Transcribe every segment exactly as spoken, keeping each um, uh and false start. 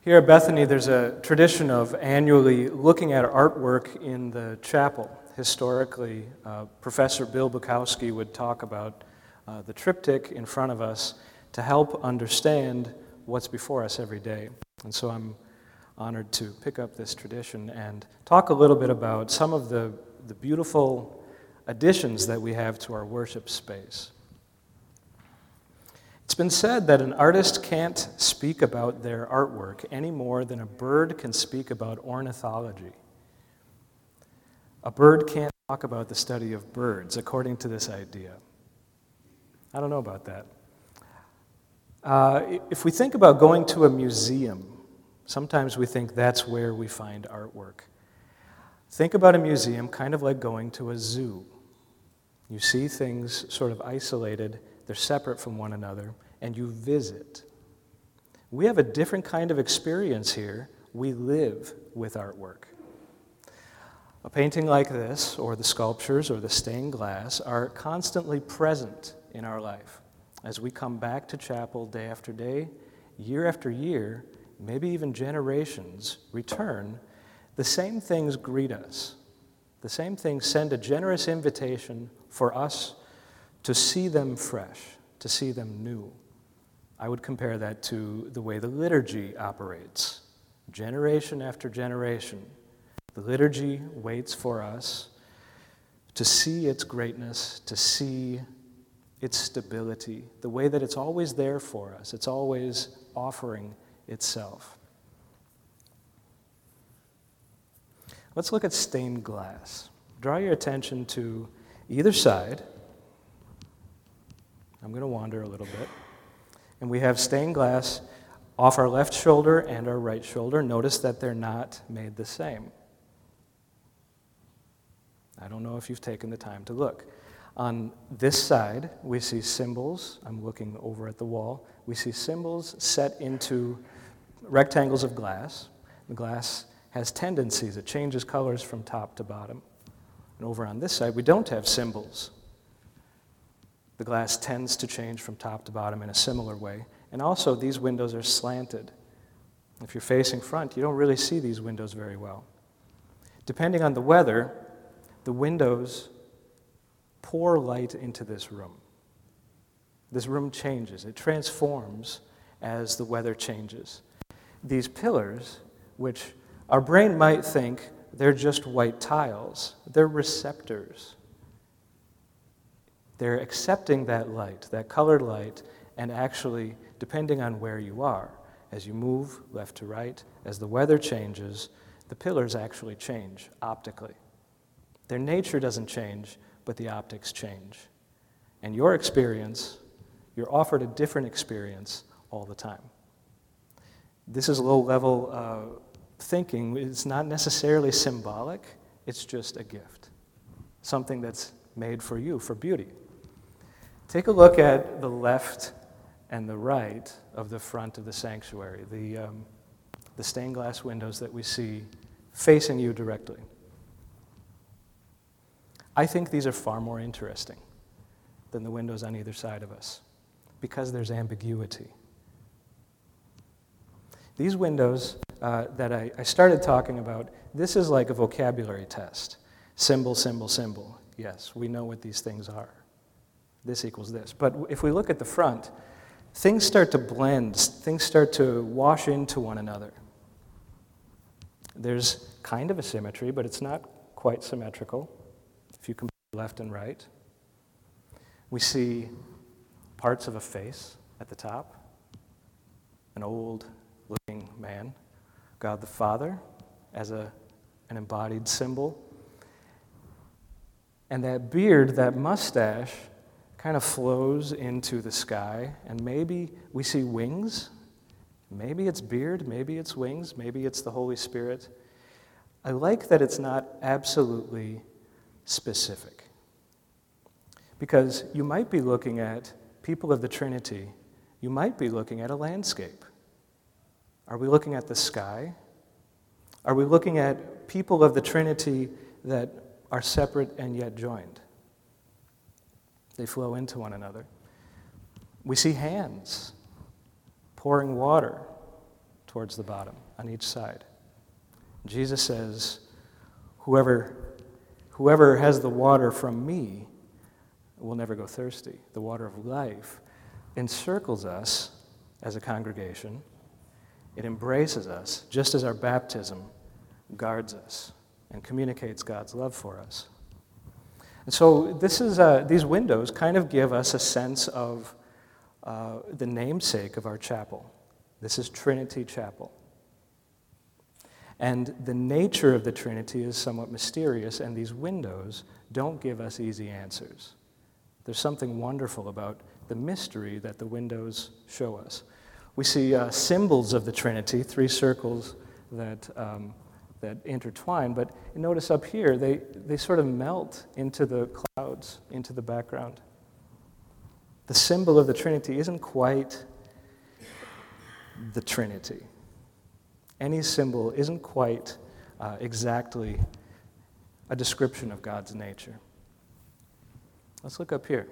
Here at Bethany, there's a tradition of annually looking at artwork in the chapel. Historically, uh, Professor Bill Bukowski would talk about uh, the triptych in front of us to help understand what's before us every day. And so I'm honored to pick up this tradition and talk a little bit about some of the, the beautiful additions that we have to our worship space. It's been said that an artist can't speak about their artwork any more than a bird can speak about ornithology. A bird can't talk about the study of birds, according to this idea. I don't know about that. Uh, if we think about going to a museum, sometimes we think that's where we find artwork. Think about a museum kind of like going to a zoo. You see things sort of isolated, they're separate from one another, and you visit. We have a different kind of experience here. We live with artwork. A painting like this, or the sculptures, or the stained glass, are constantly present in our life. As we come back to chapel day after day, year after year, maybe even generations return, the same things greet us. The same things send a generous invitation for us to see them fresh, to see them new. I would compare that to the way the liturgy operates. Generation after generation, the liturgy waits for us to see its greatness, to see its stability, the way that it's always there for us. It's always offering itself. Let's look at stained glass. Draw your attention to either side. I'm going to wander a little bit. And we have stained glass off our left shoulder and our right shoulder. Notice that they're not made the same. I don't know if you've taken the time to look. On this side, we see symbols. I'm looking over at the wall. We see symbols set into rectangles of glass. The glass has tendencies. It changes colors from top to bottom. And over on this side, we don't have symbols. The glass tends to change from top to bottom in a similar way. And also, these windows are slanted. If you're facing front, you don't really see these windows very well. Depending on the weather, the windows pour light into this room. This room changes. It transforms as the weather changes. These pillars, which our brain might think they're just white tiles, they're receptors. They're accepting that light, that colored light, and actually, depending on where you are, as you move left to right, as the weather changes, the pillars actually change optically. Their nature doesn't change, but the optics change. And your experience, you're offered a different experience all the time. This is low-level uh, thinking. It's not necessarily symbolic, it's just a gift, something that's made for you, for beauty. Take a look at the left and the right of the front of the sanctuary, the, um, the stained glass windows that we see facing you directly. I think these are far more interesting than the windows on either side of us because there's ambiguity. These windows uh, that I, I started talking about, this is like a vocabulary test. Symbol, symbol, symbol. Yes, we know what these things are. This equals this. But if we look at the front, things start to blend, things start to wash into one another. There's kind of a symmetry, but it's not quite symmetrical if you compare left and right. We see parts of a face at the top, an old-looking man, God the Father as a, an embodied symbol, and that beard, that mustache, kind of flows into the sky, and maybe we see wings. Maybe it's beard, maybe it's wings, maybe it's the Holy Spirit. I like that it's not absolutely specific. Because you might be looking at people of the Trinity, you might be looking at a landscape. Are we looking at the sky? Are we looking at people of the Trinity that are separate and yet joined? They flow into one another. We see hands pouring water to towards the bottom on each side. Jesus says, whoever, whoever has the water from me will never go thirsty. The water of life encircles us as a congregation. It embraces us, just as our baptism guards us and communicates God's love for us. And so this is uh, these windows kind of give us a sense of uh, the namesake of our chapel. This is Trinity Chapel. And the nature of the Trinity is somewhat mysterious, and these windows don't give us easy answers. There's something wonderful about the mystery that the windows show us. We see uh, symbols of the Trinity, three circles that um, that intertwine, but notice up here, they, they sort of melt into the clouds, into the background. The symbol of the Trinity isn't quite the Trinity. Any symbol isn't quite uh, exactly a description of God's nature. Let's look up here.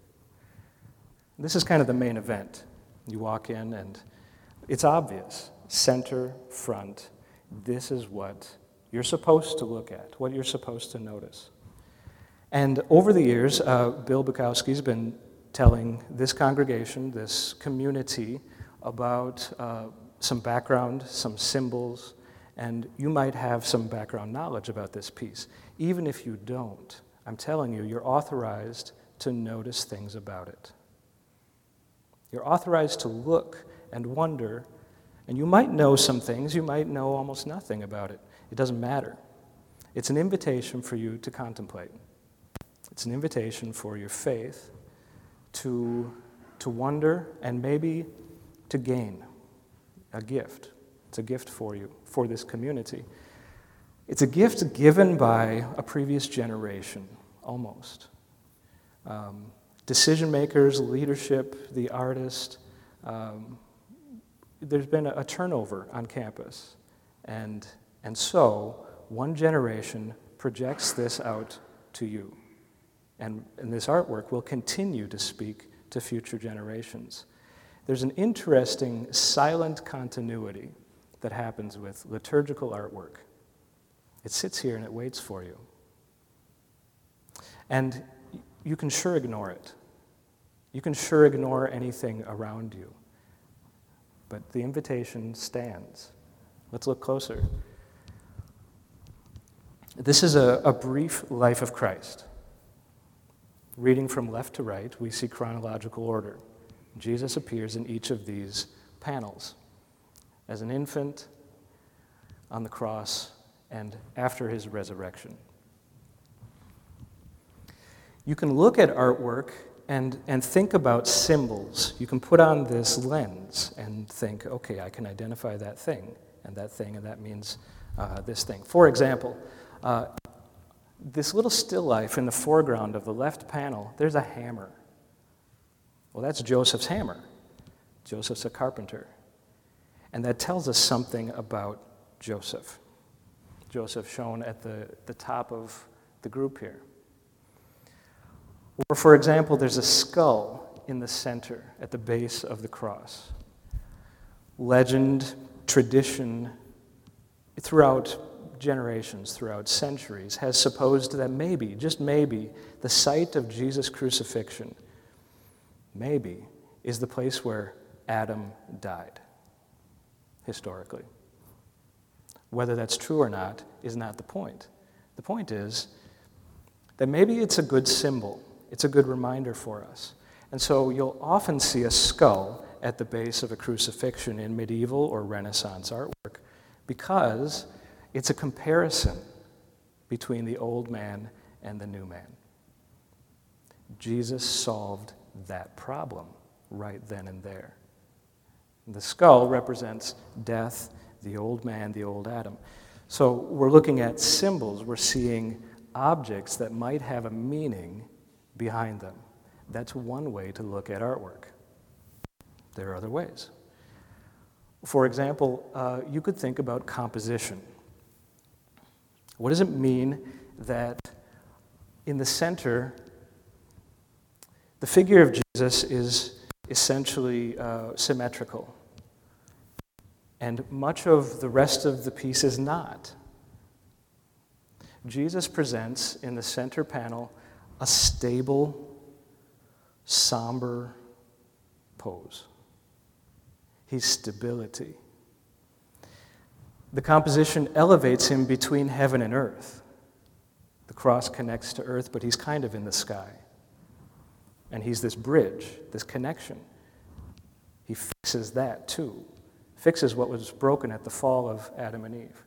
This is kind of the main event. You walk in and it's obvious. Center, front. This is what you're supposed to look at, what you're supposed to notice. And over the years, uh, Bill Bukowski's been telling this congregation, this community, about uh, some background, some symbols, and you might have some background knowledge about this piece. Even if you don't, I'm telling you, you're authorized to notice things about it. You're authorized to look and wonder, and you might know some things, you might know almost nothing about it. It doesn't matter. It's an invitation for you to contemplate. It's an invitation for your faith to, to wonder and maybe to gain a gift. It's a gift for you, for this community. It's a gift given by a previous generation, almost. Um, decision makers, leadership, the artist. Um, there's been a, a turnover on campus. And, and so, one generation projects this out to you. And, and this artwork will continue to speak to future generations. There's an interesting silent continuity that happens with liturgical artwork. It sits here and it waits for you. And you can sure ignore it. You can sure ignore anything around you. But the invitation stands. Let's look closer. This is a, a brief life of Christ. Reading from left to right, we see chronological order. Jesus appears in each of these panels as an infant, on the cross, and after his resurrection. You can look at artwork and, and think about symbols. You can put on this lens and think, okay, I can identify that thing, and that thing, and that means uh, this thing. For example, uh, this little still life in the foreground of the left panel, there's a hammer. Well, that's Joseph's hammer. Joseph's a carpenter. And that tells us something about Joseph. Joseph shown at the, the top of the group here. Or, for example, there's a skull in the center at the base of the cross. Legend, tradition, throughout generations, throughout centuries, has supposed that maybe, just maybe, the site of Jesus' crucifixion, maybe, is the place where Adam died, historically. Whether that's true or not is not the point. The point is that maybe it's a good symbol. It's a good reminder for us. And so you'll often see a skull at the base of a crucifixion in medieval or Renaissance artwork because it's a comparison between the old man and the new man. Jesus solved that problem right then and there. The skull represents death, the old man, the old Adam. So we're looking at symbols. We're seeing objects that might have a meaning behind them. That's one way to look at artwork. There are other ways. For example, uh, you could think about composition. What does it mean that in the center, the figure of Jesus is essentially uh, symmetrical? and much of the rest of the piece is not. Jesus presents in the center panel a stable, somber pose. He's stability. The composition elevates him between heaven and earth. The cross connects to earth, but he's kind of in the sky. And he's this bridge, this connection. He fixes that too. Fixes what was broken at the fall of Adam and Eve.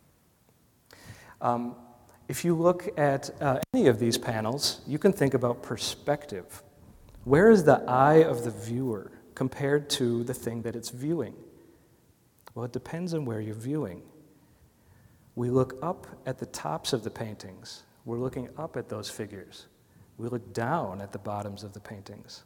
Um, if you look at uh, any of these panels, you can think about perspective. Where is the eye of the viewer compared to the thing that it's viewing? Well, it depends on where you're viewing. We look up at the tops of the paintings. We're looking up at those figures. We look down at the bottoms of the paintings.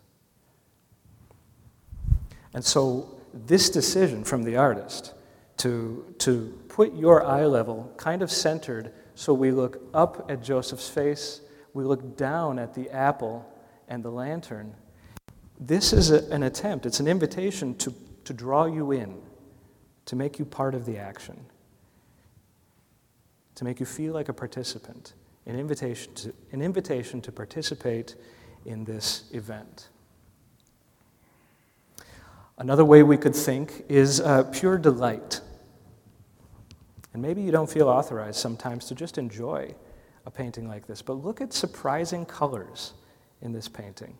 And so this decision from the artist to, to put your eye level kind of centered so we look up at Joseph's face, we look down at the apple and the lantern, this is a, an attempt, it's an invitation to, to draw you in, to make you part of the action, to make you feel like a participant, an invitation to, an invitation to participate in this event. Another way we could think is uh, pure delight. And maybe you don't feel authorized sometimes to just enjoy a painting like this, but look at surprising colors in this painting.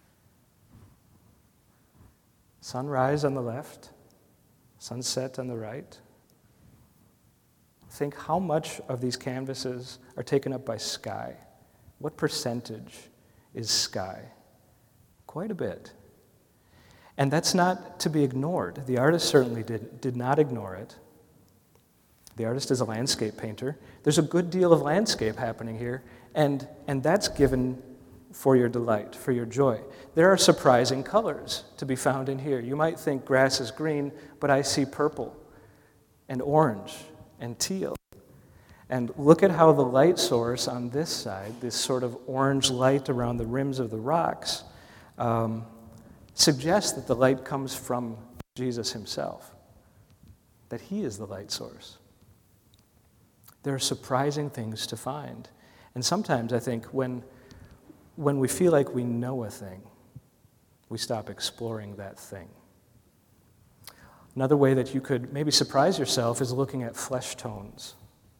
Sunrise on the left, sunset on the right. Think how much of these canvases are taken up by sky. What percentage is sky? Quite a bit. And that's not to be ignored. The artist certainly did, did not ignore it. The artist is a landscape painter. There's a good deal of landscape happening here, and, and that's given for your delight, for your joy. There are surprising colors to be found in here. You might think grass is green, but I see purple and orange and teal. And look at how the light source on this side, this sort of orange light around the rims of the rocks, um, suggests that the light comes from Jesus himself, that he is the light source. There are surprising things to find. And sometimes I think when, when we feel like we know a thing, we stop exploring that thing. Another way that you could maybe surprise yourself is looking at flesh tones.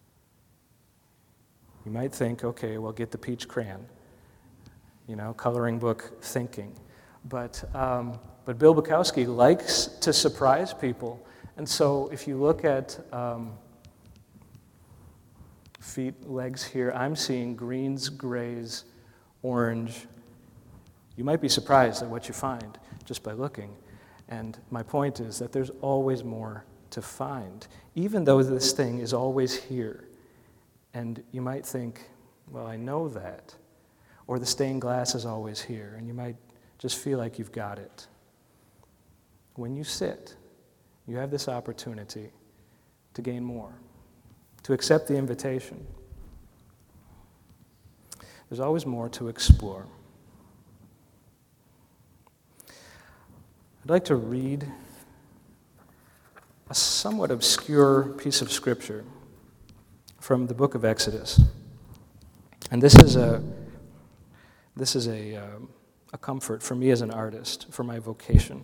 You might think, okay, well, get the peach crayon, you know, coloring book thinking. But, um, but Bill Bukowski likes to surprise people. And so if you look at um, feet, legs here, I'm seeing greens, grays, orange. You might be surprised at what you find just by looking. And my point is that there's always more to find, even though this thing is always here. And you might think, well, I know that. Or the stained glass is always here, and you might just feel like you've got it. When you sit, you have this opportunity to gain more, to accept the invitation. There's always more to explore. I'd like to read a somewhat obscure piece of scripture from the book of Exodus. And this is a this is a, um, a comfort for me as an artist, for my vocation.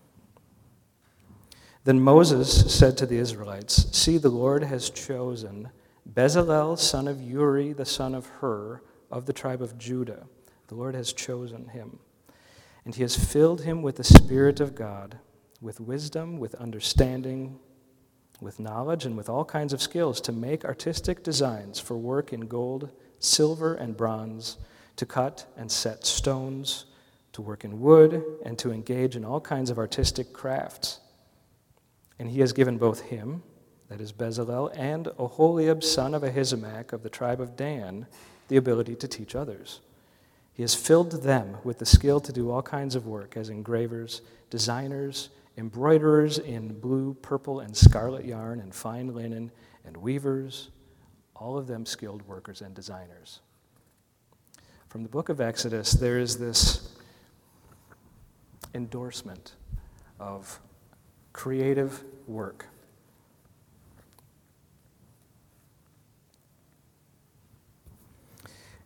Then Moses said to the Israelites, "See, the Lord has chosen Bezalel, son of Uri, the son of Hur, of the tribe of Judah. The Lord has chosen him. And he has filled him with the Spirit of God, with wisdom, with understanding, with knowledge, and with all kinds of skills to make artistic designs for work in gold, silver, and bronze, to cut and set stones, to work in wood, and to engage in all kinds of artistic crafts. And he has given both him," that is Bezalel, "and Oholiab, son of Ahisamach, of the tribe of Dan, the ability to teach others. He has filled them with the skill to do all kinds of work, as engravers, designers, embroiderers in blue, purple, and scarlet yarn, and fine linen, and weavers, all of them skilled workers and designers." From the book of Exodus, there is this endorsement of creative work.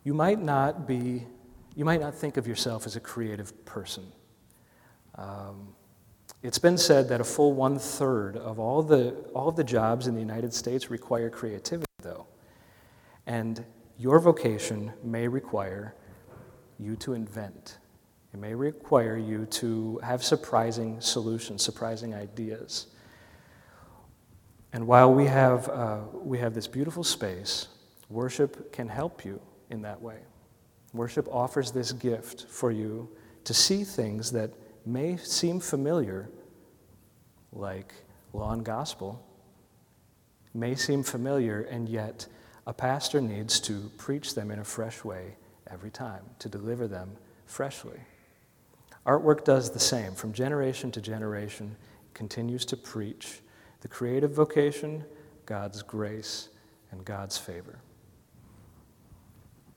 You might not be, you might not think of yourself as a creative person. Um, it's been said that a full one-third of all the, all of the jobs in the United States require creativity, though. And your vocation may require you to invent. It may require you to have surprising solutions, surprising ideas. And while we have, uh, we have this beautiful space, worship can help you in that way. Worship offers this gift for you to see things that may seem familiar, like law and gospel, may seem familiar, and yet a pastor needs to preach them in a fresh way every time, to deliver them freshly. Artwork does the same. From generation to generation, it continues to preach the creative vocation, God's grace, and God's favor.